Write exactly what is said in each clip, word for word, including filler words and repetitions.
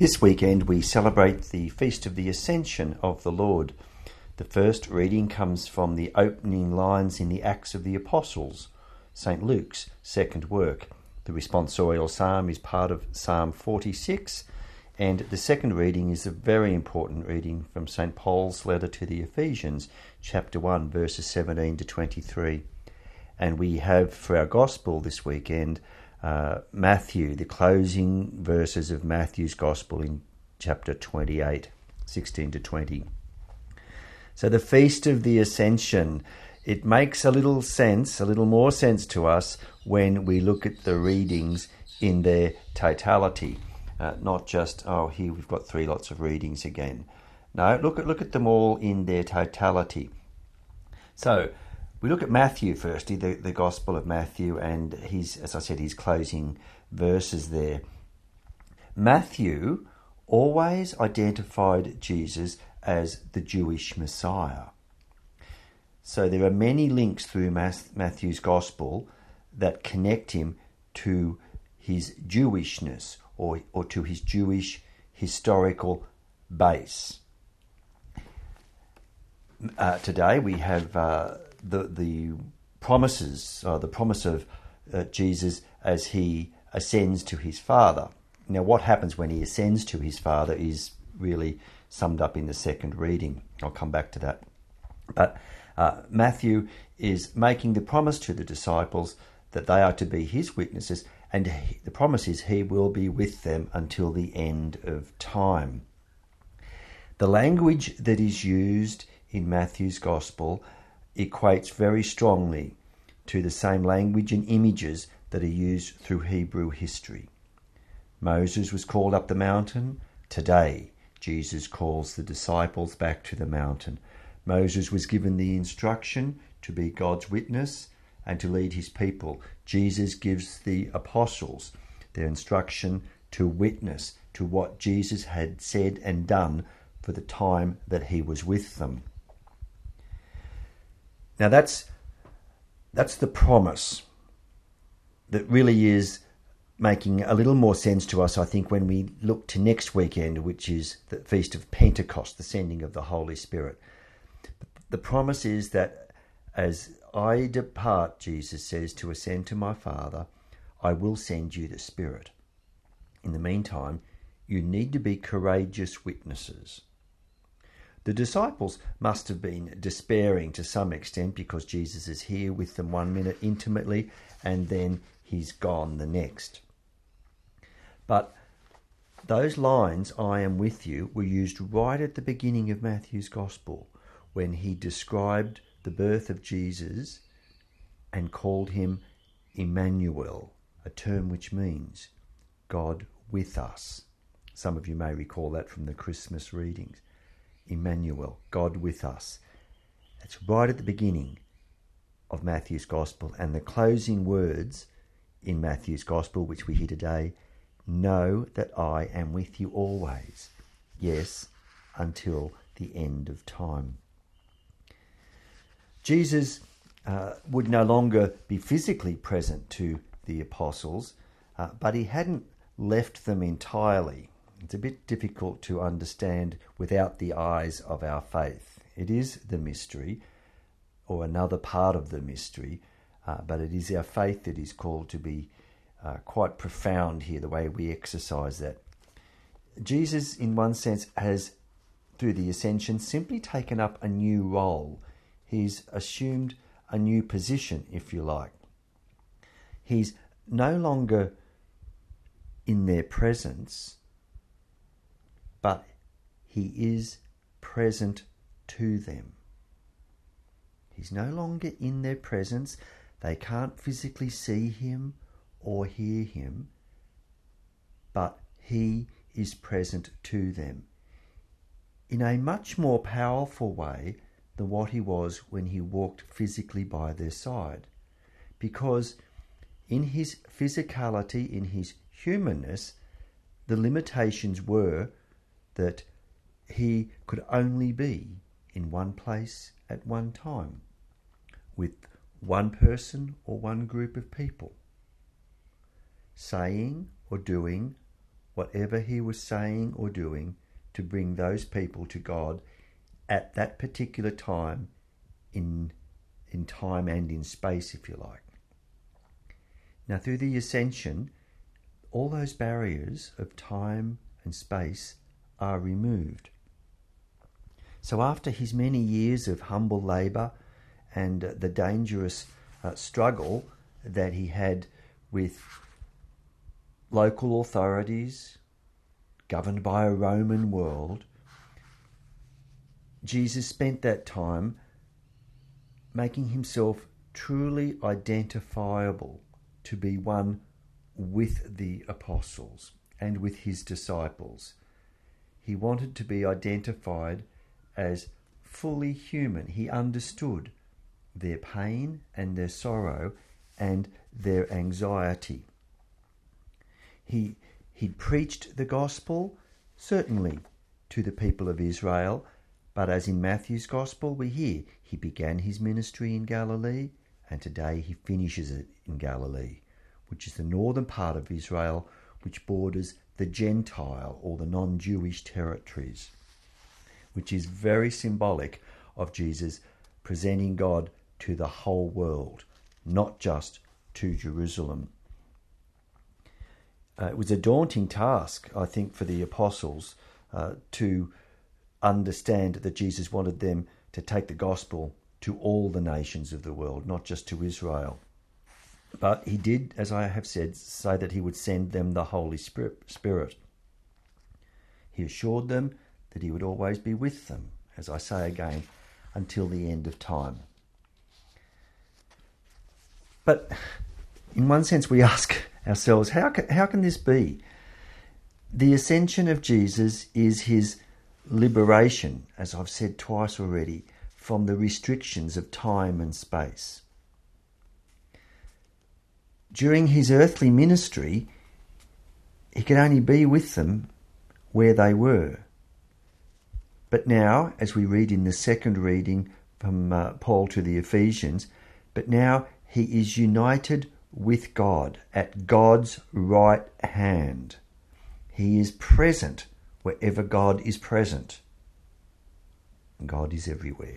This weekend we celebrate the Feast of the Ascension of the Lord. The first reading comes from the opening lines in the Acts of the Apostles, Saint Luke's second work. The responsorial psalm is part of Psalm forty-six, and the second reading is a very important reading from Saint Paul's letter to the Ephesians, chapter one, verses seventeen to twenty-three. And we have for our Gospel this weekend Uh, Matthew, the closing verses of Matthew's Gospel in chapter twenty-eight, sixteen to twenty. So the Feast of the Ascension, it makes a little sense, a little more sense to us when we look at the readings in their totality. Uh, not just, oh, here we've got three lots of readings again. No, look at, look at them all in their totality. So, we look at Matthew firstly, the, the Gospel of Matthew, and his, as I said, his closing verses there. Matthew always identified Jesus as the Jewish Messiah. So there are many links through Matthew's Gospel that connect him to his Jewishness or, or to his Jewish historical base. Uh, today we have Uh, The the promises, uh, the promise of uh, Jesus as he ascends to his Father. Now, what happens when he ascends to his Father is really summed up in the second reading. I'll come back to that. But uh, Matthew is making the promise to the disciples that they are to be his witnesses, and he, the promise is he will be with them until the end of time. The language that is used in Matthew's Gospel equates very strongly to the same language and images that are used through Hebrew history. Moses was called up the mountain. Today, Jesus calls the disciples back to the mountain. Moses was given the instruction to be God's witness and to lead his people. Jesus gives the apostles their instruction to witness to what Jesus had said and done for the time that he was with them. Now that's that's the promise that really is making a little more sense to us, I think, when we look to next weekend, which is the Feast of Pentecost, the sending of the Holy Spirit. The promise is that as I depart, Jesus says, to ascend to my Father, I will send you the Spirit. In the meantime, you need to be courageous witnesses. The disciples must have been despairing to some extent because Jesus is here with them one minute intimately and then he's gone the next. But those lines, I am with you, were used right at the beginning of Matthew's Gospel when he described the birth of Jesus and called him Emmanuel, a term which means God with us. Some of you may recall that from the Christmas readings. Emmanuel, God with us. It's right at the beginning of Matthew's Gospel, and the closing words in Matthew's Gospel, which we hear today, know that I am with you always, yes, until the end of time. Jesus uh, would no longer be physically present to the apostles, uh, but he hadn't left them entirely. It's a bit difficult to understand without the eyes of our faith. It is the mystery, or another part of the mystery, uh, but it is our faith that is called to be uh, quite profound here, the way we exercise that. Jesus, in one sense, has, through the ascension, simply taken up a new role. He's assumed a new position, if you like. He's no longer in their presence, but he is present to them. He's no longer in their presence. They can't physically see him or hear him, but he is present to them in a much more powerful way than what he was when he walked physically by their side. Because in his physicality, in his humanness, the limitations were that he could only be in one place at one time with one person or one group of people, saying or doing whatever he was saying or doing to bring those people to God at that particular time, in in time and in space, if you like. Now, through the ascension, all those barriers of time and space are removed. So after his many years of humble labour and uh, the dangerous uh, struggle that he had with local authorities governed by a Roman world, Jesus spent that time making himself truly identifiable to be one with the apostles and with his disciples. He wanted to be identified as fully human. He understood their pain and their sorrow and their anxiety. He, he preached the gospel, certainly to the people of Israel, but as in Matthew's gospel we hear, he began his ministry in Galilee, and today he finishes it in Galilee, which is the northern part of Israel, which borders the Gentile or the non-Jewish territories, which is very symbolic of Jesus presenting God to the whole world, not just to Jerusalem. Uh, it was a daunting task, I think, for the apostles uh, to understand that Jesus wanted them to take the gospel to all the nations of the world, not just to Israel. But he did, as I have said, say that he would send them the Holy Spirit. He assured them that he would always be with them, as I say again, until the end of time. But in one sense we ask ourselves, how can, how can this be? The ascension of Jesus is his liberation, as I've said twice already, from the restrictions of time and space. During his earthly ministry, he could only be with them where they were. But now, as we read in the second reading from uh, Paul to the Ephesians, but now he is united with God at God's right hand. He is present wherever God is present. God is everywhere.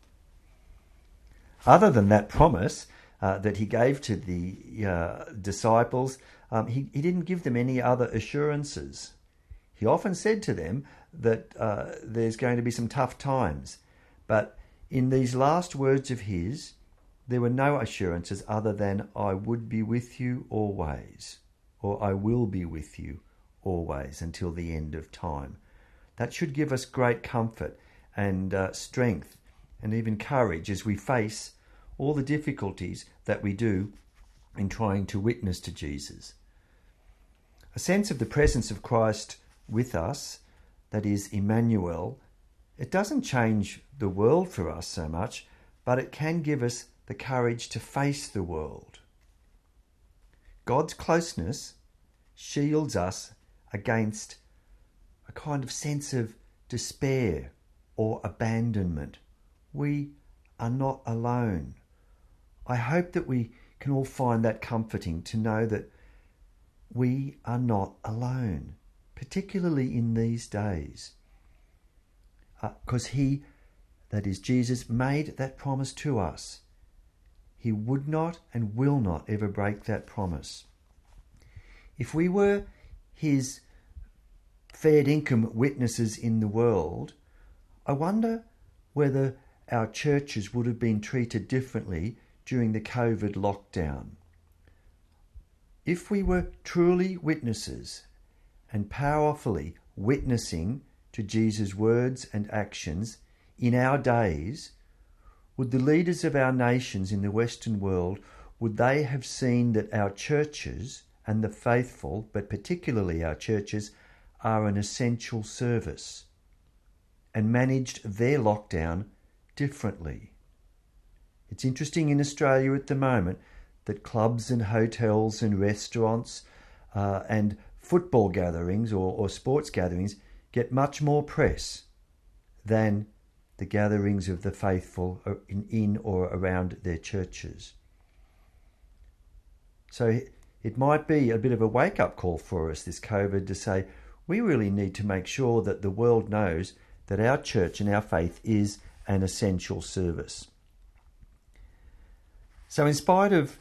Other than that promise uh, that he gave to the uh, disciples, um, he, he didn't give them any other assurances. He often said to them that uh, there's going to be some tough times. But in these last words of his, there were no assurances other than, I would be with you always, or I will be with you always until the end of time. That should give us great comfort and uh, strength and even courage as we face all the difficulties that we do in trying to witness to Jesus. A sense of the presence of Christ with us, that is Emmanuel, it doesn't change the world for us so much, but it can give us the courage to face the world. God's closeness shields us against a kind of sense of despair or abandonment. We are not alone. I hope that we can all find that comforting, to know that we are not alone, particularly in these days. Because uh, he, that is Jesus, made that promise to us. He would not and will not ever break that promise. If we were his fair income witnesses in the world, I wonder whether our churches would have been treated differently during the COVID lockdown. If we were truly witnesses and powerfully witnessing to Jesus' words and actions in our days, would the leaders of our nations in the Western world, would they have seen that our churches and the faithful, but particularly our churches, are an essential service, and managed their lockdown differently? It's interesting in Australia at the moment that clubs and hotels and restaurants uh, and football gatherings or, or sports gatherings get much more press than the gatherings of the faithful in, in or around their churches. So It might be a bit of a wake-up call for us, this COVID, to say we really need to make sure that the world knows that our church and our faith is an essential service. So in spite of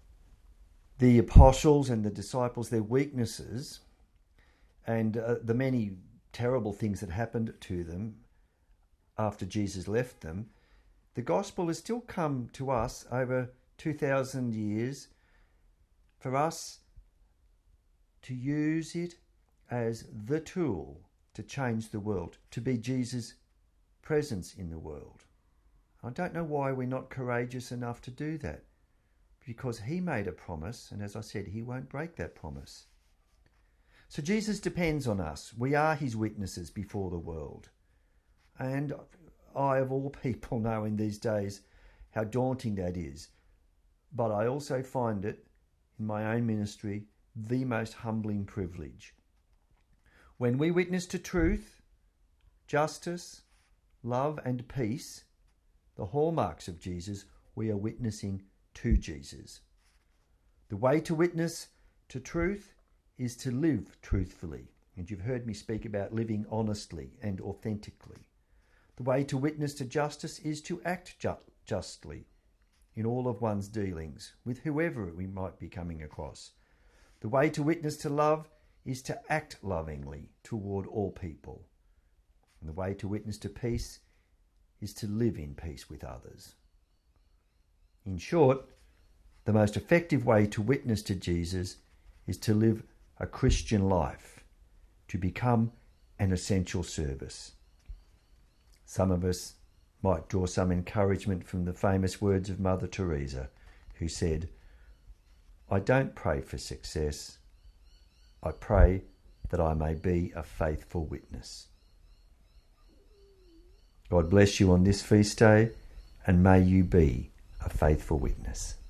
the apostles and the disciples, their weaknesses, and uh, the many terrible things that happened to them after Jesus left them, the gospel has still come to us over two thousand years for us to use it as the tool to change the world, to be Jesus' presence in the world. I don't know why we're not courageous enough to do that, because he made a promise, and as I said, he won't break that promise. So Jesus depends on us. We are his witnesses before the world. And I, of all people, know in these days how daunting that is. But I also find it, in my own ministry, the most humbling privilege. When we witness to truth, justice, love and peace, the hallmarks of Jesus, we are witnessing to Jesus. The way to witness to truth is to live truthfully. And you've heard me speak about living honestly and authentically. The way to witness to justice is to act ju- justly in all of one's dealings with whoever we might be coming across. The way to witness to love is to act lovingly toward all people. And the way to witness to peace is to live in peace with others. In short, the most effective way to witness to Jesus is to live a Christian life, to become an essential service. Some of us might draw some encouragement from the famous words of Mother Teresa, who said, "I don't pray for success. I pray that I may be a faithful witness." God bless you on this feast day, and may you be a faithful witness.